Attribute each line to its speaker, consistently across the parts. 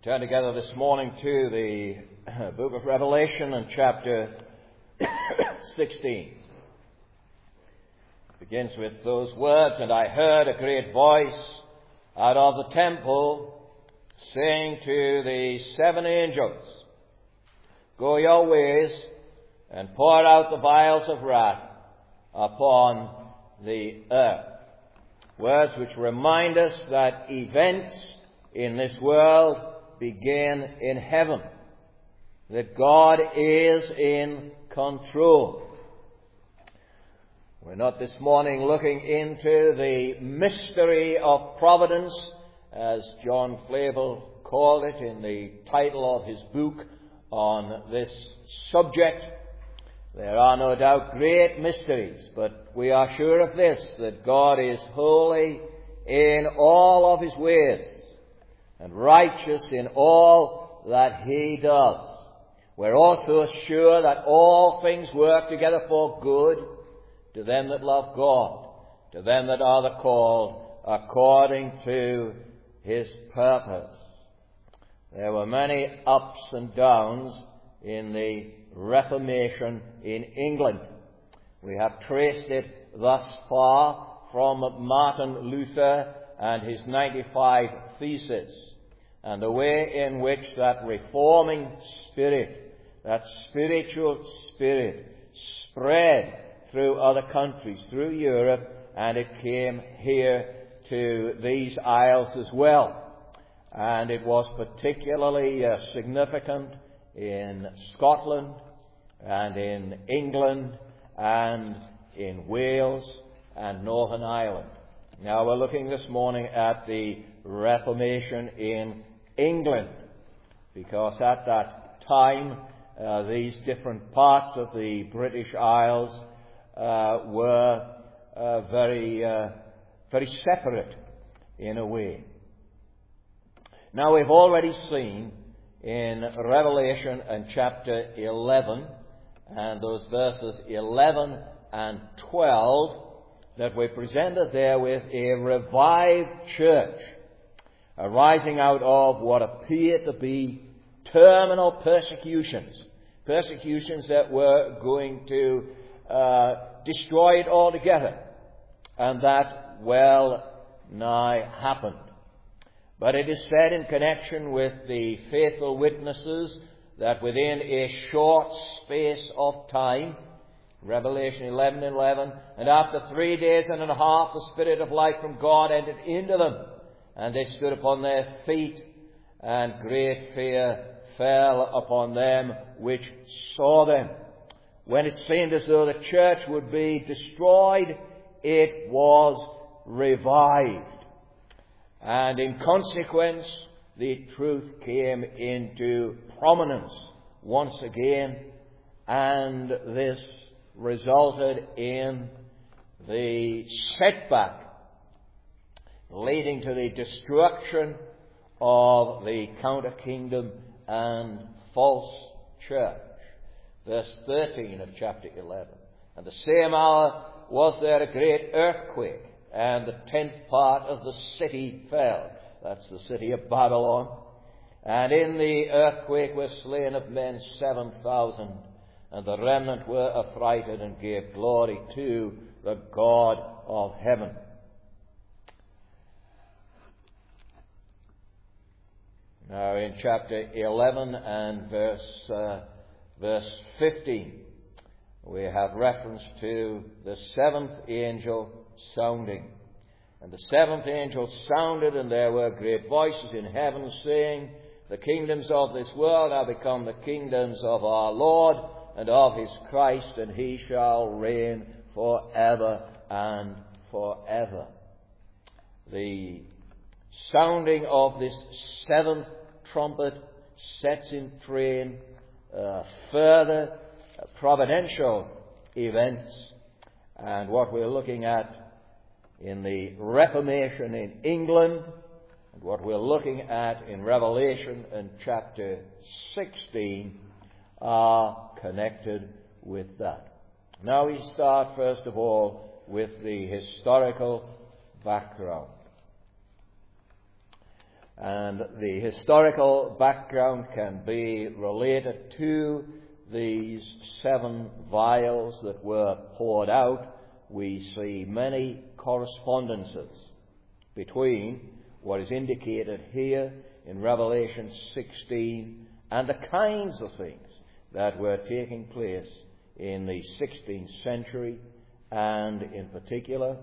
Speaker 1: Turn together this morning to the book of Revelation and chapter 16. It begins with those words, "And I heard a great voice out of the temple saying to the seven angels, Go your ways and pour out the vials of wrath upon the earth." Words which remind us that events in this world begin in heaven, that God is in control. We're not this morning looking into the mystery of providence, as John Flavel called it in the title of his book on this subject. There are no doubt great mysteries, but we are sure of this, that God is holy in all of his ways and righteous in all that he does. We're also sure that all things work together for good to them that love God, to them that are the called according to his purpose. There were many ups and downs in the Reformation in England. We have traced it thus far from Martin Luther and his 95 Theses, and the way in which that reforming spirit, that spiritual spirit, spread through other countries, through Europe, and it came here to these isles as well. And it was particularly significant in Scotland and in England and in Wales and Northern Ireland. Now we're looking this morning at the Reformation in England, because at that time these different parts of the British Isles were very separate in a way. Now we've already seen in Revelation and chapter 11 and those verses 11 and 12 that we're presented there with a revived church arising out of what appeared to be terminal persecutions that were going to destroy it altogether, and that well nigh happened. But it is said in connection with the faithful witnesses that within a short space of time, Revelation 11:11, "And after 3 days and a half the Spirit of life from God entered into them, and they stood upon their feet, and great fear fell upon them which saw them." When it seemed as though the church would be destroyed, it was revived. And in consequence, the truth came into prominence once again, and this resulted in the setback leading to the destruction of the counter-kingdom and false church. Verse 13 of chapter 11. "And the same hour was there a great earthquake, and the 10th part of the city fell." That's the city of Babylon. "And in the earthquake were slain of men 7,000, and the remnant were affrighted and gave glory to the God of heaven." Now in chapter 11 and verse 15, we have reference to the seventh angel sounding. "And the seventh angel sounded, and there were great voices in heaven saying, The kingdoms of this world are become the kingdoms of our Lord and of his Christ, and he shall reign forever and forever." The sounding of this seventh trumpet sets in train further providential events, and what we're looking at in the Reformation in England and what we're looking at in Revelation and chapter 16 are connected with that. Now we start first of all with the historical background. And the historical background can be related to these 7 vials that were poured out. We see many correspondences between what is indicated here in Revelation 16 and the kinds of things that were taking place in the 16th century and in particular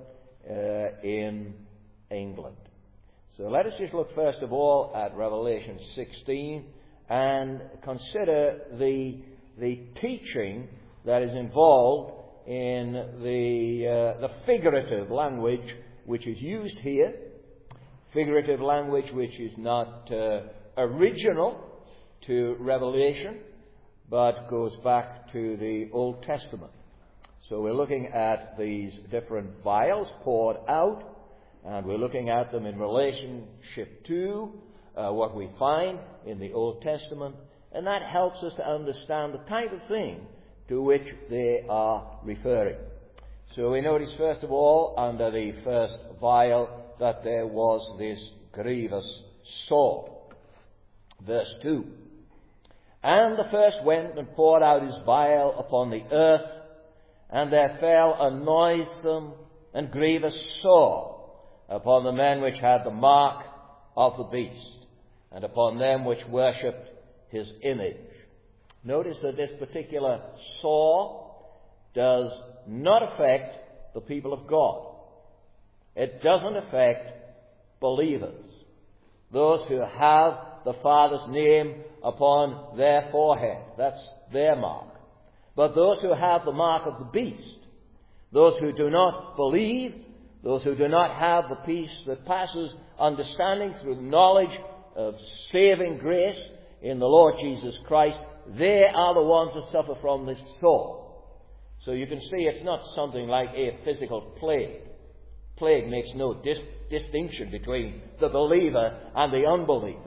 Speaker 1: in England. So let us just look first of all at Revelation 16 and consider the teaching that is involved in the figurative language which is used here. Figurative language which is not original to Revelation, but goes back to the Old Testament. So we're looking at these different vials poured out, and we're looking at them in relationship to what we find in the Old Testament, and that helps us to understand the type of thing to which they are referring. So we notice first of all, under the first vial, that there was this grievous sword. Verse 2. And the first went and poured out his vial upon the earth, and there fell a noisome and grievous sword upon the men which had the mark of the beast, and upon them which worshipped his image. Notice that this particular sword does not affect the people of God. It doesn't affect believers, those who have the Father's name upon their forehead. That's their mark. But those who have the mark of the beast, those who do not believe, those who do not have the peace that passes understanding through the knowledge of saving grace in the Lord Jesus Christ, they are the ones who suffer from this sword. So you can see it's not something like a physical plague. Plague makes no distinction between the believer and the unbeliever.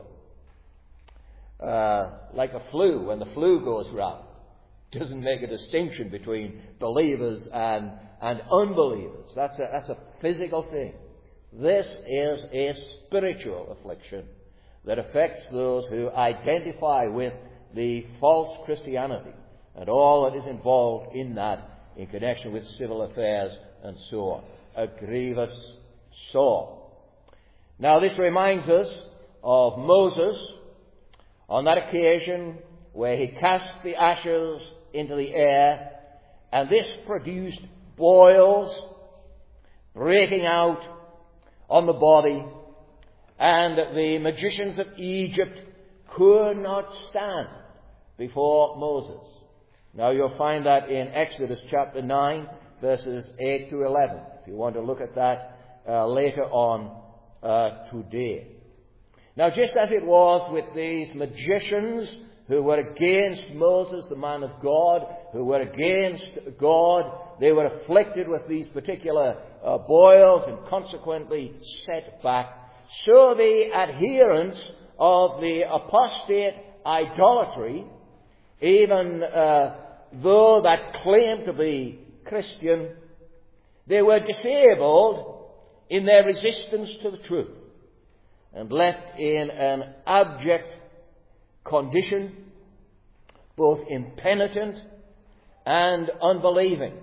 Speaker 1: Like a flu, when the flu goes round, doesn't make a distinction between believers and unbelievers. That's a physical thing. This is a spiritual affliction that affects those who identify with the false Christianity and all that is involved in that in connection with civil affairs and so on. A grievous sword. Now this reminds us of Moses on that occasion where he cast the ashes into the air, and this produced boils breaking out on the body, and the magicians of Egypt could not stand before Moses. Now you'll find that in Exodus chapter 9, verses 8 to 11, if you want to look at that later on today. Now just as it was with these magicians who were against Moses, the man of God, who were against God, they were afflicted with these particular boils and consequently set back. So the adherents of the apostate idolatry, even though that claimed to be Christian, they were disabled in their resistance to the truth and left in an abject condition, both impenitent and unbelieving.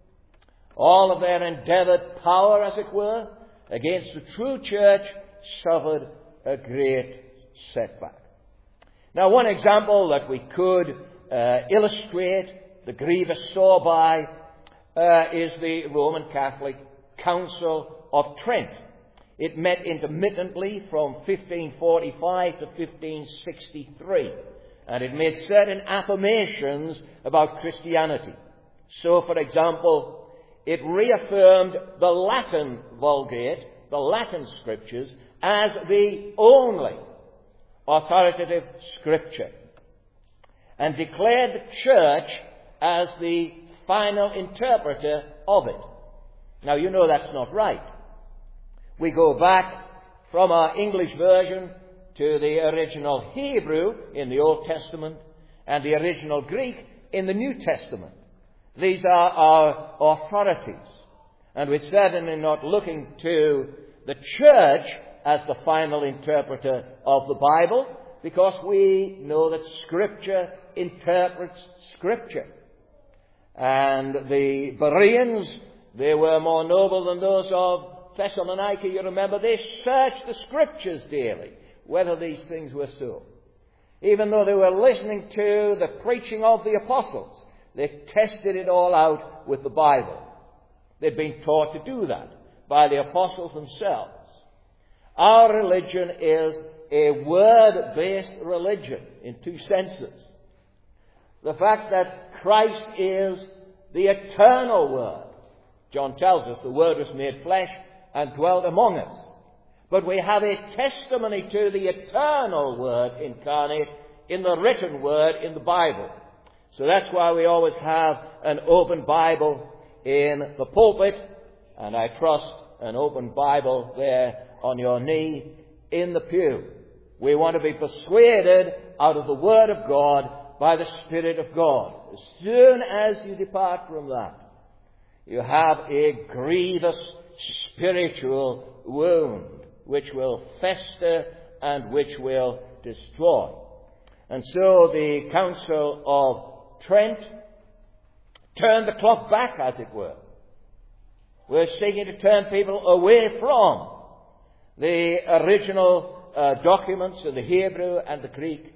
Speaker 1: All of their endeavoured power, as it were, against the true church suffered a great setback. Now, one example that we could illustrate the grievous sore by is the Roman Catholic Council of Trent. It met intermittently from 1545 to 1563, and it made certain affirmations about Christianity. So, for example, it reaffirmed the Latin Vulgate, the Latin Scriptures, as the only authoritative Scripture, and declared the Church as the final interpreter of it. Now, you know that's not right. We go back from our English version to the original Hebrew in the Old Testament and the original Greek in the New Testament. These are our authorities. And we're certainly not looking to the church as the final interpreter of the Bible, because we know that Scripture interprets Scripture. And the Bereans, they were more noble than those of Thessalonica. You remember, they searched the Scriptures daily, whether these things were so. Even though they were listening to the preaching of the apostles, they tested it all out with the Bible. They'd been taught to do that by the apostles themselves. Our religion is a word-based religion in two senses. The fact that Christ is the eternal Word. John tells us the Word was made flesh and dwelt among us. But we have a testimony to the eternal Word incarnate in the written Word in the Bible. So that's why we always have an open Bible in the pulpit, and I trust an open Bible there on your knee in the pew. We want to be persuaded out of the Word of God by the Spirit of God. As soon as you depart from that, you have a grievous spiritual wound which will fester and which will destroy. And so the Council of Trent turned the clock back, as it were. We're seeking to turn people away from the original documents of the Hebrew and the Greek,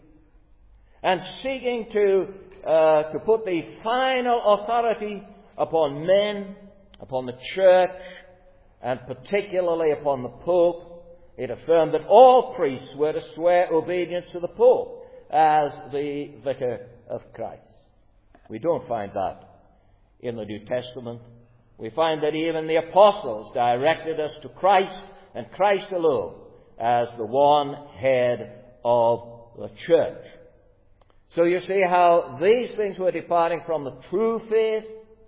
Speaker 1: and seeking to put the final authority upon men, upon the church, and particularly upon the Pope. It affirmed that all priests were to swear obedience to the Pope as the vicar of Christ. We don't find that in the New Testament. We find that even the apostles directed us to Christ and Christ alone as the one head of the church. So you see how these things were departing from the true faith,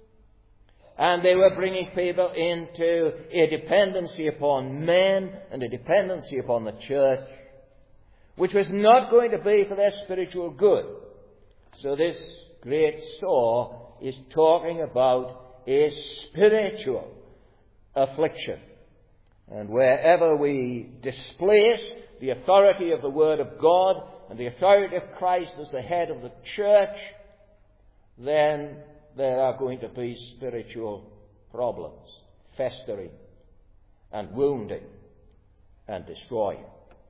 Speaker 1: and they were bringing people into a dependency upon men and a dependency upon the church, which was not going to be for their spiritual good. So this great saw is talking about a spiritual affliction. And wherever we displace the authority of the Word of God and the authority of Christ as the head of the church, then there are going to be spiritual problems, festering and wounding and destroying.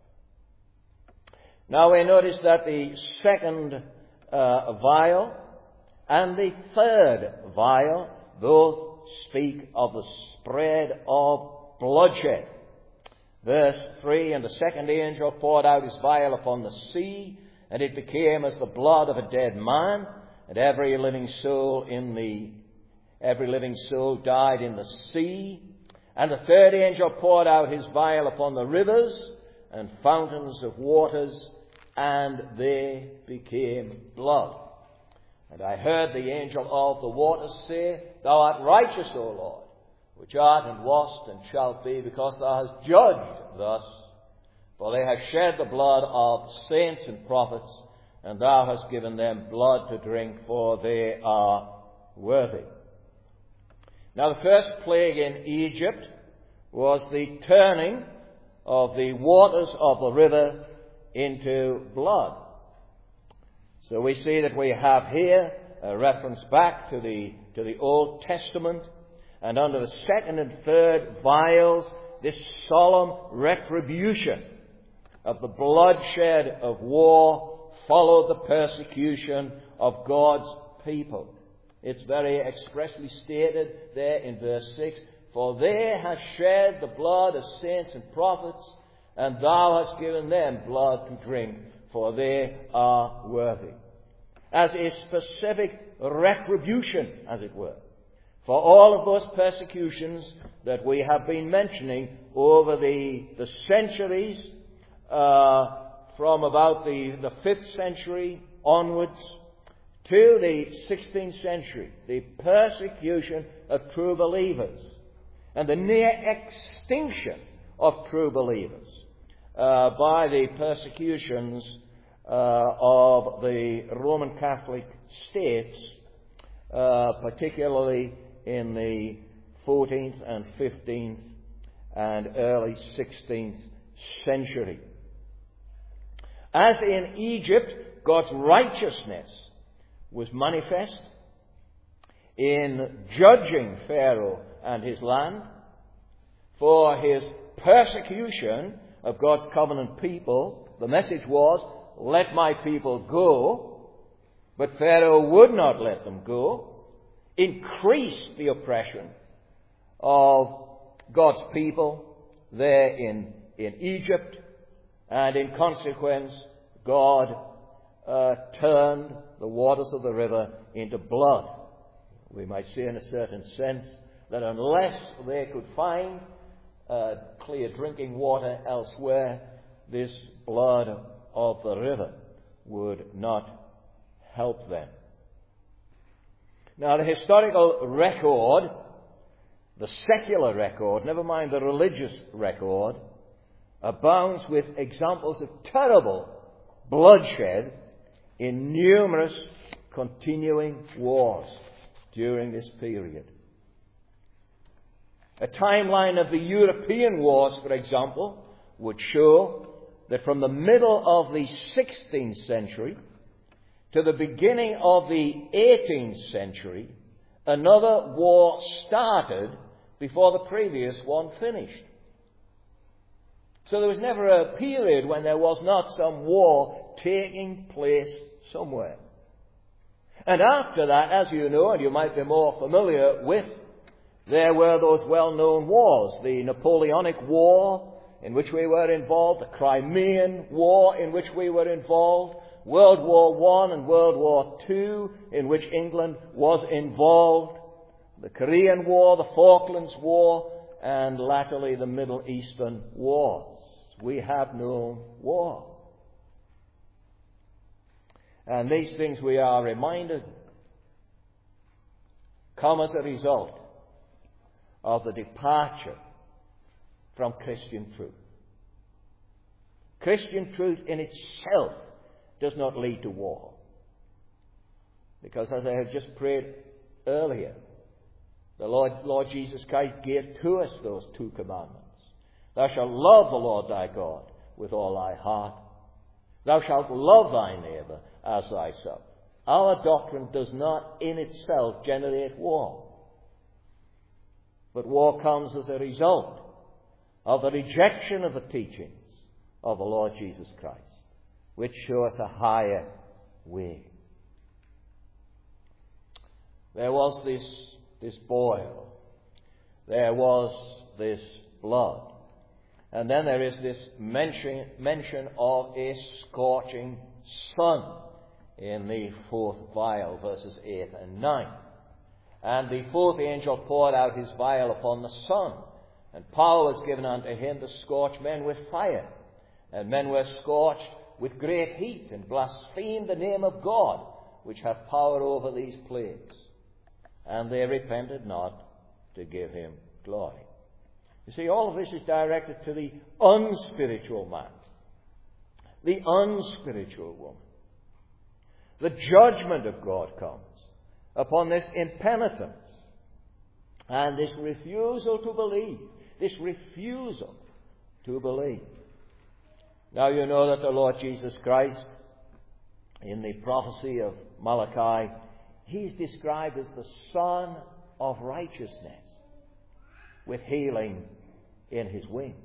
Speaker 1: Now we notice that the second vial and the third vial both speak of the spread of bloodshed. Verse 3, and the second angel poured out his vial upon the sea, and it became as the blood of a dead man, and every living soul died in the sea. And the third angel poured out his vial upon the rivers and fountains of waters, and they became blood. And I heard the angel of the waters say, Thou art righteous, O Lord, which art and wast and shalt be, because thou hast judged thus. For they have shed the blood of saints and prophets, and thou hast given them blood to drink, for they are worthy. Now the first plague in Egypt was the turning of the waters of the river into blood. So we see that we have here a reference back to the Old Testament, and under the second and third vials, this solemn retribution of the bloodshed of war followed the persecution of God's people. It's very expressly stated there in verse 6, For they have shed the blood of saints and prophets, and thou hast given them blood to drink, for they are worthy. As a specific retribution, as it were, for all of those persecutions that we have been mentioning over the centuries, from about the 5th century onwards to the 16th century, the persecution of true believers and the near extinction of true believers by the persecutions of the Roman Catholic states, particularly in the 14th and 15th and early 16th century. As in Egypt, God's righteousness was manifest in judging Pharaoh and his land for his persecution of God's covenant people. The message was, let my people go. But Pharaoh would not let them go, increased the oppression of God's people there in Egypt, and in consequence, God turned the waters of the river into blood. We might say in a certain sense that unless they could find clear drinking water elsewhere, this blood of the river would not help them. Now, the historical record, the secular record, never mind the religious record, abounds with examples of terrible bloodshed in numerous continuing wars during this period. A timeline of the European wars, for example, would show that from the middle of the 16th century to the beginning of the 18th century, another war started before the previous one finished. So there was never a period when there was not some war taking place somewhere. And after that, as you know, and you might be more familiar with, there were those well-known wars. The Napoleonic War, in which we were involved, the Crimean War, in which we were involved, World War I and World War II, in which England was involved, the Korean War, the Falklands War, and latterly the Middle Eastern wars. We have known war. And these things, we are reminded, come as a result of the departure from Christian truth. Christian truth in itself does not lead to war. Because as I have just prayed earlier, the Lord Jesus Christ gave to us those two commandments. Thou shalt love the Lord thy God with all thy heart. Thou shalt love thy neighbour as thyself. Our doctrine does not in itself generate war. But war comes as a result of the rejection of the teachings of the Lord Jesus Christ, which show us a higher way. There was this boil. There was this blood. And then there is this mention of a scorching sun in the 4th vial, verses 8 and 9. And the 4th angel poured out his vial upon the sun, and power was given unto him to scorch men with fire. And men were scorched with great heat, and blasphemed the name of God, which hath power over these plagues. And they repented not to give him glory. You see, all of this is directed to the unspiritual man, the unspiritual woman. The judgment of God comes upon this impenitence and this refusal to believe. This refusal to believe. Now you know that the Lord Jesus Christ, in the prophecy of Malachi, he's described as the Son of Righteousness, with healing in his wings.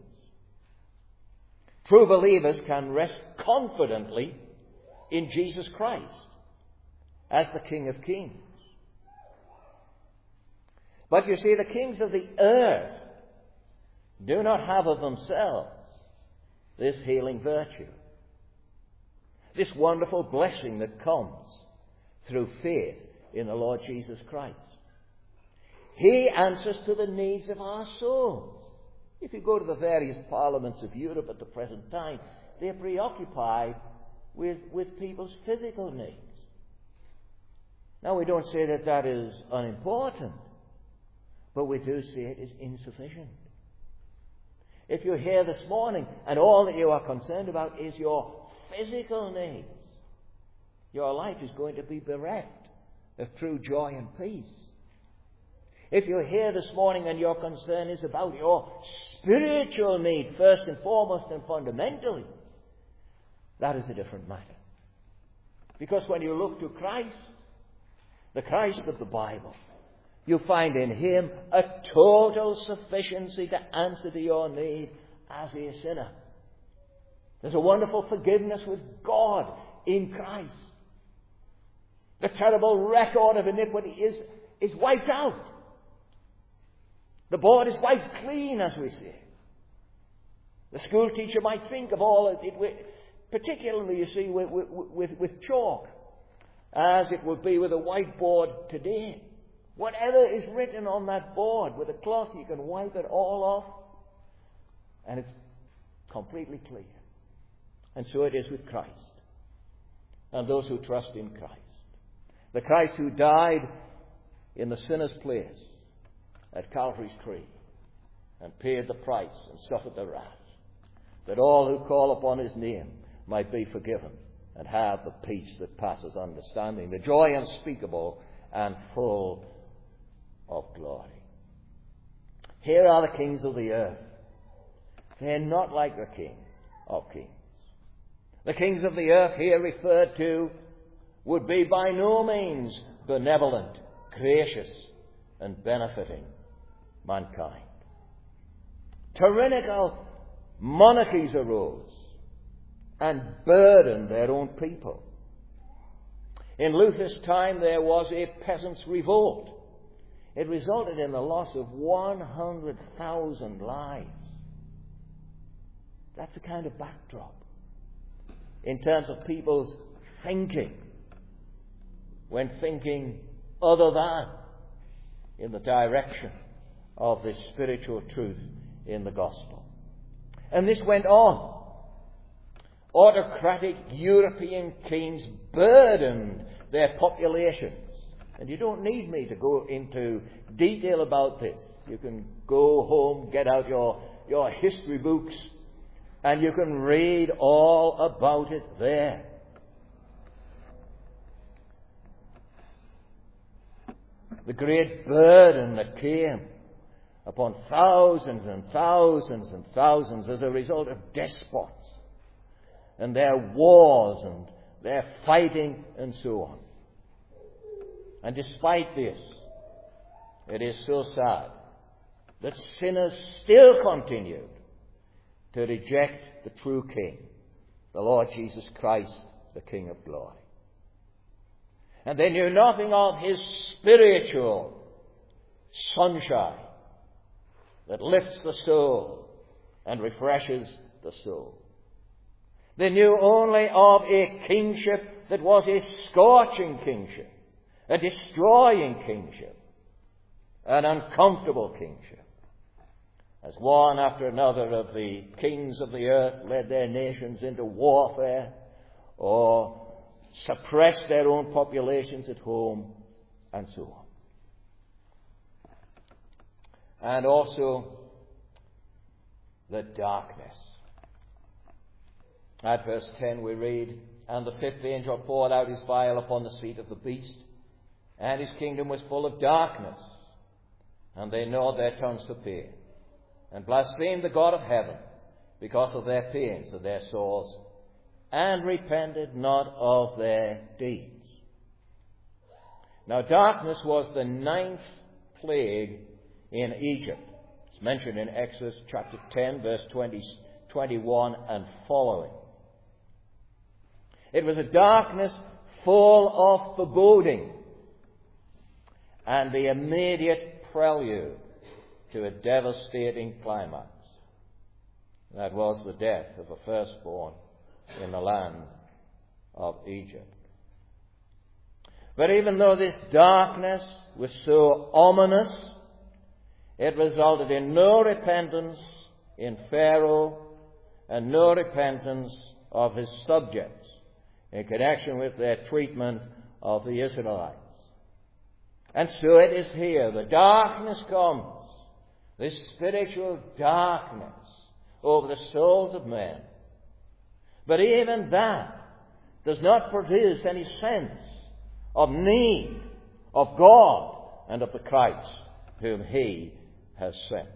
Speaker 1: True believers can rest confidently in Jesus Christ as the King of Kings. But you see, the kings of the earth do not have of themselves this healing virtue, this wonderful blessing that comes through faith in the Lord Jesus Christ. He answers to the needs of our souls. If you go to the various parliaments of Europe at the present time, they're preoccupied with people's physical needs. Now, we don't say that that is unimportant, but we do say it is insufficient. If you're here this morning and all that you are concerned about is your physical needs, your life is going to be bereft of true joy and peace. If you're here this morning and your concern is about your spiritual need, first and foremost and fundamentally, that is a different matter. Because when you look to Christ, the Christ of the Bible, you find in him a total sufficiency to answer to your need as a sinner. There's a wonderful forgiveness with God in Christ. The terrible record of iniquity is wiped out. The board is wiped clean, as we say. The school teacher might think of all of it, particularly, you see, with chalk, as it would be with a whiteboard today. Whatever is written on that board with a cloth, you can wipe it all off, and it's completely clear. And so it is with Christ and those who trust in Christ. The Christ who died in the sinner's place at Calvary's tree and paid the price and suffered the wrath, that all who call upon his name might be forgiven and have the peace that passes understanding, the joy unspeakable and full of glory. Here are the kings of the earth. They're not like the King of Kings. The kings of the earth here referred to would be by no means benevolent, gracious, and benefiting mankind. Tyrannical monarchies arose and burdened their own people. In Luther's time, there was a peasants' revolt. It resulted in the loss of 100,000 lives. That's the kind of backdrop in terms of people's thinking, when thinking other than in the direction of this spiritual truth in the gospel. And this went on. Autocratic European kings burdened their populations. And you don't need me to go into detail about this. You can go home, get out your history books, and you can read all about it there. The great burden that came upon thousands and thousands and thousands as a result of despots and their wars and their fighting and so on. And despite this, it is so sad that sinners still continued to reject the true King, the Lord Jesus Christ, the King of glory. And they knew nothing of his spiritual sunshine that lifts the soul and refreshes the soul. They knew only of a kingship that was a scorching kingship, a destroying kingship, an uncomfortable kingship. As one after another of the kings of the earth led their nations into warfare or suppressed their own populations at home and so on. And also the darkness. At verse 10 we read, "And the fifth angel poured out his vial upon the seat of the beast, and his kingdom was full of darkness. And they gnawed their tongues for pain, and blasphemed the God of heaven because of their pains and their sores, and repented not of their deeds." Now darkness was the 9th plague in Egypt. It's mentioned in Exodus chapter 10, verse 21 and following. It was a darkness full of foreboding and the immediate prelude to a devastating climax. That was the death of the firstborn in the land of Egypt. But even though this darkness was so ominous, it resulted in no repentance in Pharaoh and no repentance of his subjects in connection with their treatment of the Israelites. And so it is here. The darkness comes, this spiritual darkness over the souls of men. But even that does not produce any sense of need of God and of the Christ whom he has sent.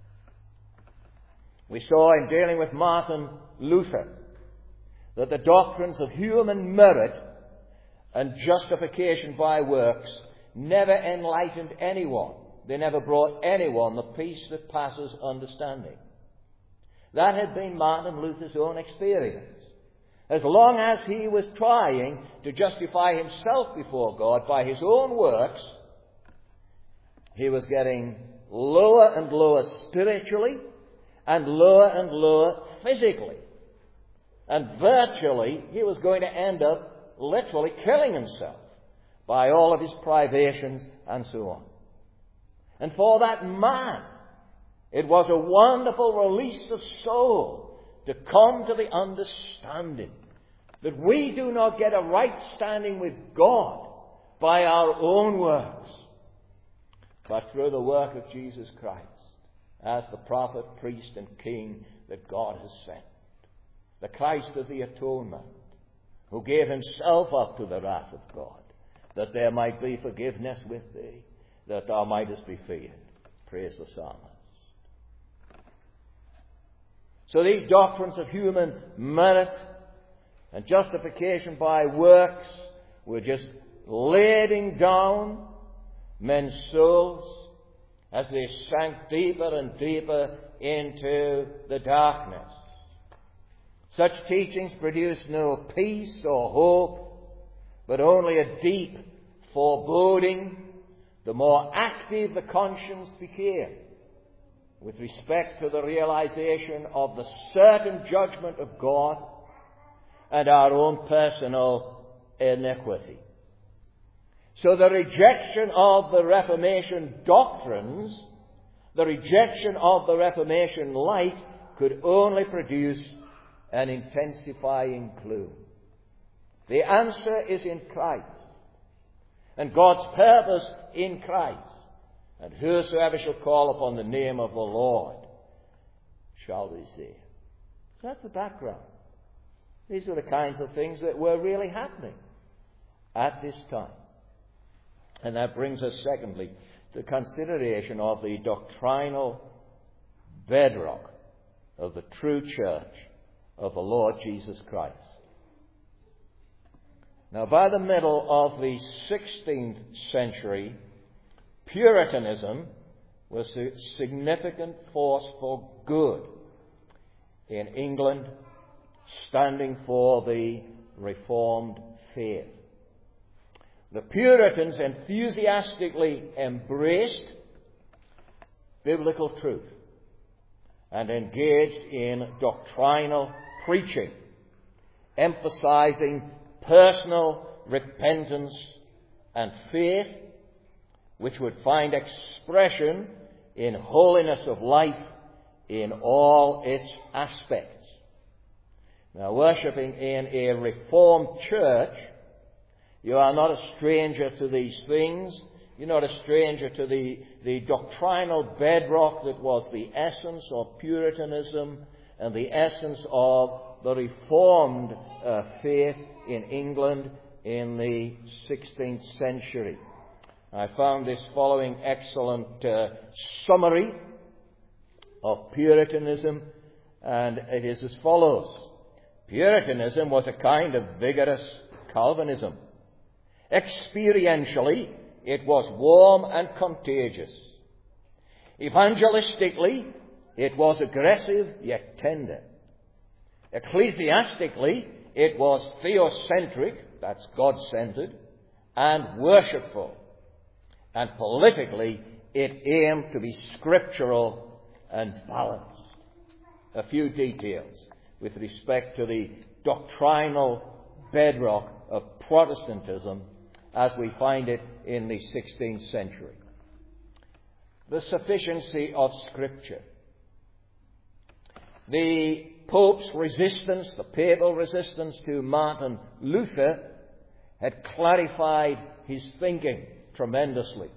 Speaker 1: We saw in dealing with Martin Luther that the doctrines of human merit and justification by works never enlightened anyone. They never brought anyone the peace that passes understanding. That had been Martin Luther's own experience. As long as he was trying to justify himself before God by his own works, he was getting lower and lower spiritually and lower physically. And virtually, he was going to end up literally killing himself by all of his privations and so on. And for that man, it was a wonderful release of soul to come to the understanding that we do not get a right standing with God by our own works, but through the work of Jesus Christ as the prophet, priest, and king that God has sent. The Christ of the atonement, who gave himself up to the wrath of God, that there might be forgiveness with thee, that thou mightest be feared. Praise the psalmist. So these doctrines of human merit and justification by works were just lading down men's souls as they sank deeper and deeper into the darkness. Such teachings produced no peace or hope, but only a deep foreboding, the more active the conscience became with respect to the realization of the certain judgment of God and our own personal iniquity. So the rejection of the Reformation doctrines, the rejection of the Reformation light, could only produce an intensifying gloom. The answer is in Christ, and God's purpose in Christ. And whosoever shall call upon the name of the Lord shall be saved. So that's the background. These are the kinds of things that were really happening at this time. And that brings us, secondly, to consideration of the doctrinal bedrock of the true church of the Lord Jesus Christ. Now, by the middle of the 16th century, Puritanism was a significant force for good in England, standing for the Reformed faith. The Puritans enthusiastically embraced biblical truth and engaged in doctrinal preaching, emphasizing personal repentance and faith, which would find expression in holiness of life in all its aspects. Now, worshipping in a Reformed church, you are not a stranger to these things. You're not a stranger to the doctrinal bedrock that was the essence of Puritanism and the essence of the Reformed faith in England in the 16th century. I found this following excellent summary of Puritanism, and it is as follows. Puritanism was a kind of vigorous Calvinism. Experientially, it was warm and contagious. Evangelistically, it was aggressive yet tender. Ecclesiastically, it was theocentric, that's God-centered, and worshipful. And politically, it aimed to be scriptural and balanced. A few details with respect to the doctrinal bedrock of Protestantism as we find it in the 16th century. The sufficiency of Scripture. The Pope's resistance, the papal resistance to Martin Luther, had clarified his thinking tremendously.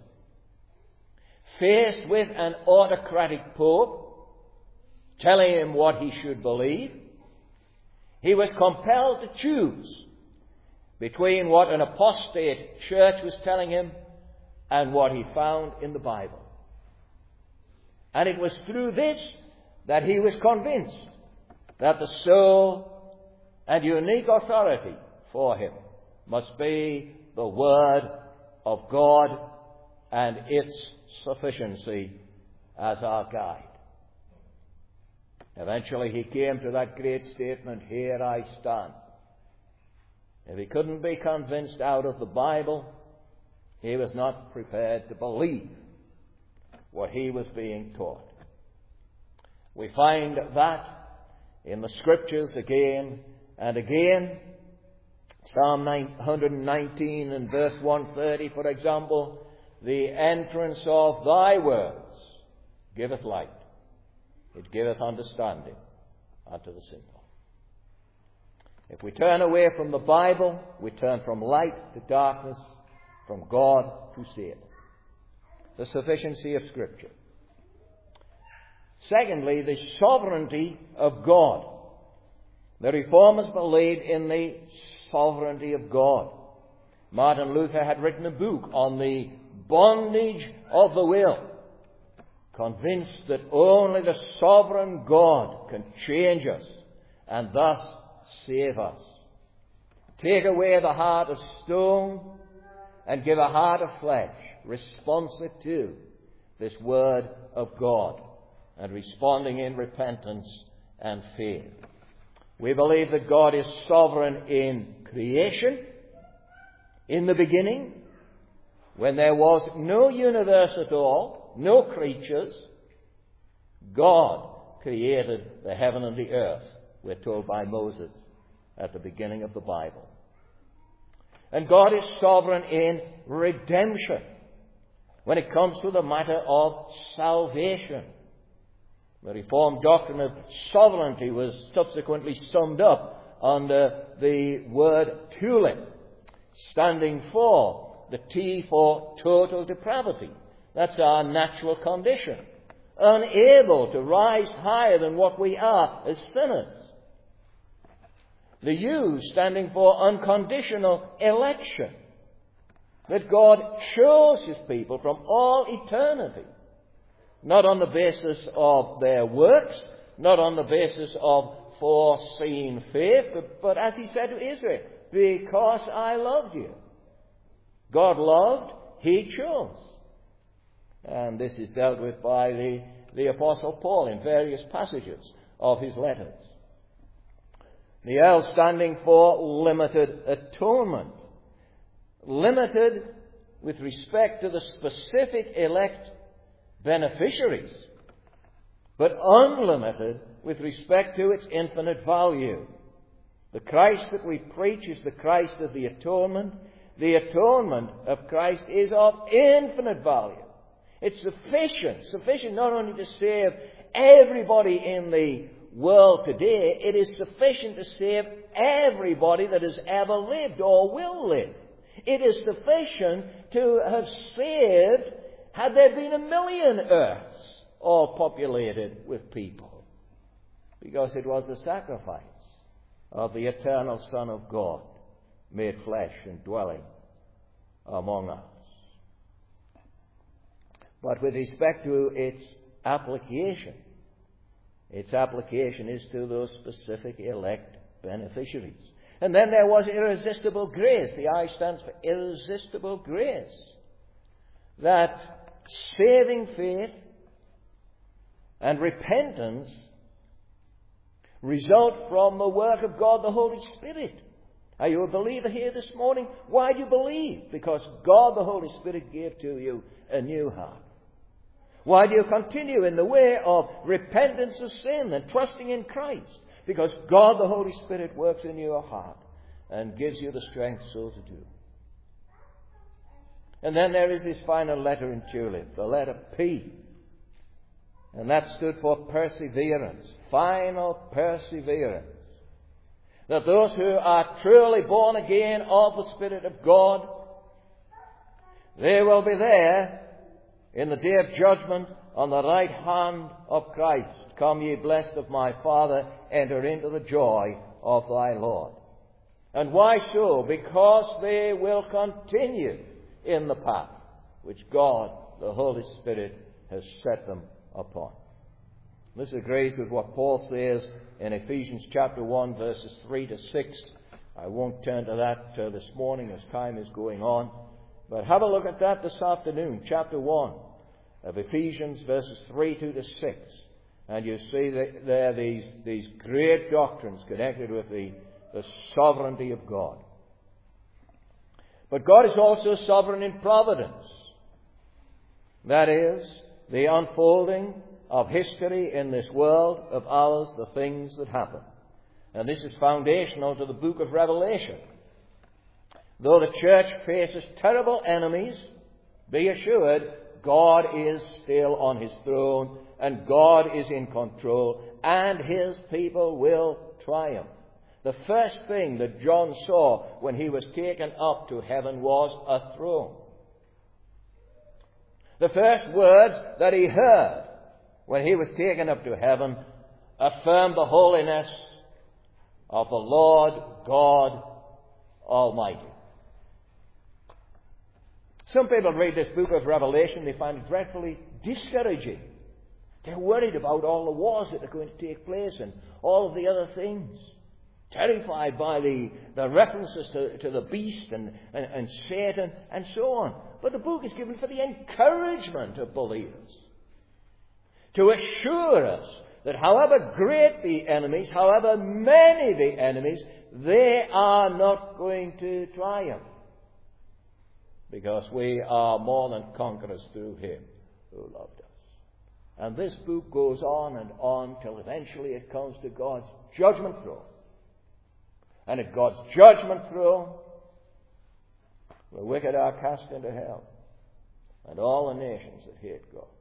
Speaker 1: Faced with an autocratic Pope telling him what he should believe, he was compelled to choose between what an apostate church was telling him and what he found in the Bible. And it was through this that he was convinced that the sole and unique authority for him must be the Word of God and its sufficiency as our guide. Eventually he came to that great statement, "Here I stand." If he couldn't be convinced out of the Bible, he was not prepared to believe what he was being taught. We find that in the Scriptures again and again. Psalm 119 and verse 130, for example, "The entrance of thy words giveth light. It giveth understanding unto the simple." If we turn away from the Bible, we turn from light to darkness, from God to Satan. The sufficiency of Scripture. Secondly, the sovereignty of God. The Reformers believed in the sovereignty of God. Martin Luther had written a book on the bondage of the will, convinced that only the sovereign God can change us and thus save us. Take away the heart of stone and give a heart of flesh, responsive to this Word of God and responding in repentance and faith. We believe that God is sovereign in creation. In the beginning, when there was no universe at all, no creatures, God created the heaven and the earth, we're told by Moses at the beginning of the Bible. And God is sovereign in redemption when it comes to the matter of salvation. The Reformed doctrine of sovereignty was subsequently summed up under the word tulip, standing for the T for total depravity. That's our natural condition, unable to rise higher than what we are as sinners. The U standing for unconditional election, that God chose his people from all eternity, not on the basis of their works, not on the basis of foreseen faith, but as he said to Israel, "Because I loved you." God loved, he chose. And this is dealt with by the Apostle Paul in various passages of his letters. The L standing for limited atonement. Limited with respect to the specific elect beneficiaries, but unlimited with respect to its infinite value. The Christ that we preach is the Christ of the atonement. The atonement of Christ is of infinite value. It's sufficient not only to save everybody in the world today, it is sufficient to save everybody that has ever lived or will live. It is sufficient to have saved, had there been 1,000,000 earths all populated with people, because it was the sacrifice of the eternal Son of God made flesh and dwelling among us. But with respect to its application is to those specific elect beneficiaries. And then there was irresistible grace. The I stands for irresistible grace. That saving faith and repentance result from the work of God the Holy Spirit. Are you a believer here this morning? Why do you believe? Because God the Holy Spirit gave to you a new heart. Why do you continue in the way of repentance of sin and trusting in Christ? Because God the Holy Spirit works in your heart and gives you the strength so to do. And then there is this final letter in tulip, the letter P. And that stood for perseverance, final perseverance. That those who are truly born again of the Spirit of God, they will be there in the day of judgment on the right hand of Christ. Come ye blessed of my Father, enter into the joy of thy Lord. And why so? Because they will continue in the path which God, the Holy Spirit, has set them upon. This agrees with what Paul says in Ephesians chapter 1, verses 3 to 6. I won't turn to that this morning as time is going on. But have a look at that this afternoon, chapter 1 of Ephesians, verses 3 to 6. And you see that there are these great doctrines connected with the sovereignty of God. But God is also sovereign in providence. That is, the unfolding of history in this world of ours, the things that happen. And this is foundational to the book of Revelation. Though the church faces terrible enemies, be assured God is still on his throne and God is in control and his people will triumph. The first thing that John saw when he was taken up to heaven was a throne. The first words that he heard when he was taken up to heaven affirmed the holiness of the Lord God Almighty. Some people read this book of Revelation, they find it dreadfully discouraging. They're worried about all the wars that are going to take place and all of the other things. Terrified by the references to the beast and Satan and so on. But the book is given for the encouragement of believers. To assure us that however great the enemies, however many the enemies, they are not going to triumph. Because we are more than conquerors through him who loved us. And this book goes on and on till eventually it comes to God's judgment throne. And at God's judgment throne, the wicked are cast into hell, and all the nations that hate God.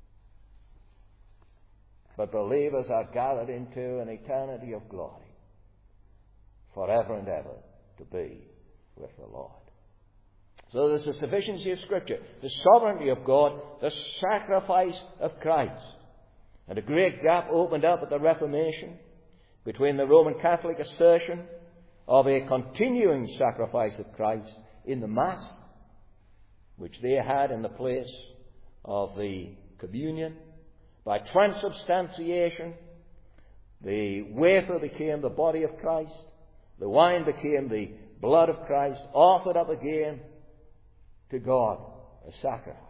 Speaker 1: But believers are gathered into an eternity of glory, forever and ever, to be with the Lord. So there's the sufficiency of Scripture, the sovereignty of God, the sacrifice of Christ. And a great gap opened up at the Reformation between the Roman Catholic assertion of a continuing sacrifice of Christ in the Mass, which they had in the place of the communion. By transubstantiation, the wafer became the body of Christ, the wine became the blood of Christ, offered up again to God, a sacrifice.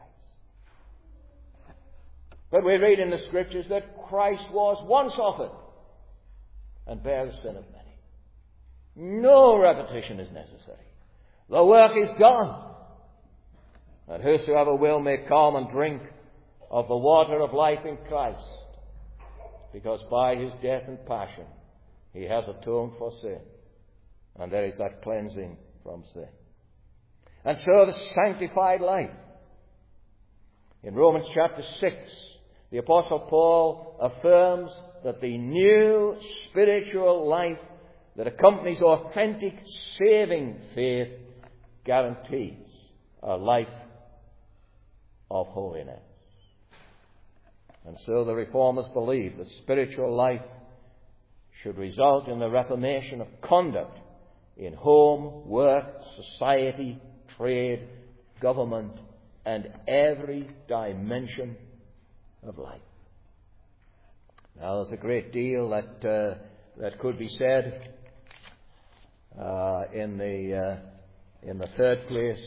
Speaker 1: But we read in the Scriptures that Christ was once offered and bare the sin of many. No repetition is necessary. The work is done. And whosoever will may come and drink of the water of life in Christ, because by his death and passion he has atoned for sin. And there is that cleansing from sin. And so the sanctified life. In Romans chapter 6, the Apostle Paul affirms that the new spiritual life that accompanies authentic saving faith guarantees a life of holiness. And so the Reformers believe that spiritual life should result in the reformation of conduct in home, work, society, trade, government, and every dimension of life. Now, there's a great deal that could be said in the third place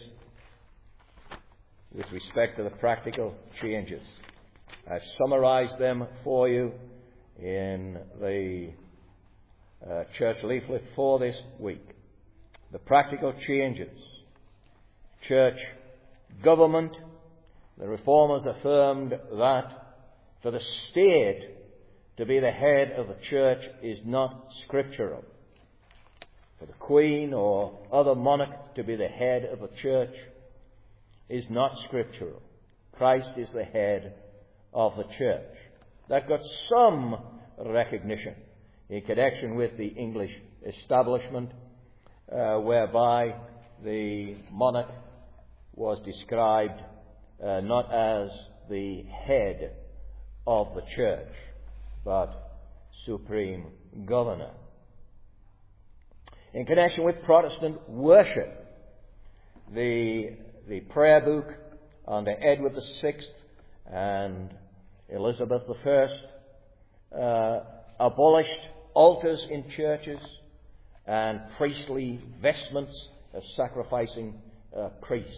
Speaker 1: with respect to the practical changes. I've summarized them for you in the church leaflet for this week. The practical changes. Church government. The Reformers affirmed that for the state to be the head of the church is not scriptural. For the Queen or other monarch to be the head of a church is not scriptural. Christ is the head of the church. That got some recognition in connection with the English establishment, whereby the monarch was described not as the head of the church, but supreme governor. In connection with Protestant worship, the prayer book under Edward VI and Elizabeth I abolished altars in churches and priestly vestments of sacrificing priests.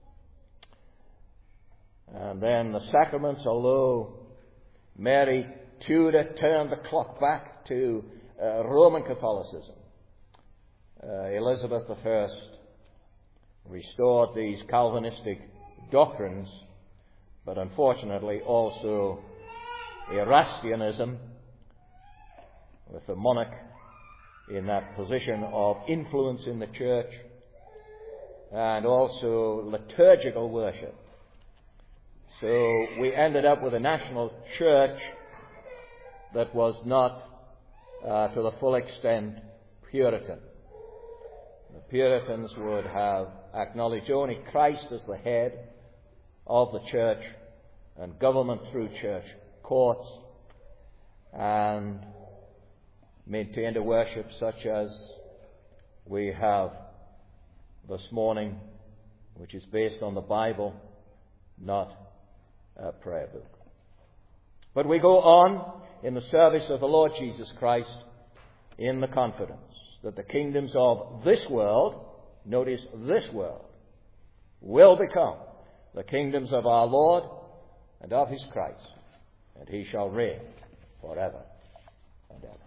Speaker 1: And then the sacraments, although Mary Tudor turned the clock back to Roman Catholicism, Elizabeth I restored these Calvinistic doctrines, but unfortunately also Erastianism, with the monarch in that position of influence in the church, and also liturgical worship. So we ended up with a national church that was not to the full extent Puritan. The Puritans would have acknowledged only Christ as the head of the church and government through church courts, and maintained a worship such as we have this morning, which is based on the Bible, not a prayer book. But we go on in the service of the Lord Jesus Christ in the confidence that the kingdoms of this world, notice this world, will become the kingdoms of our Lord and of his Christ, and he shall reign forever and ever.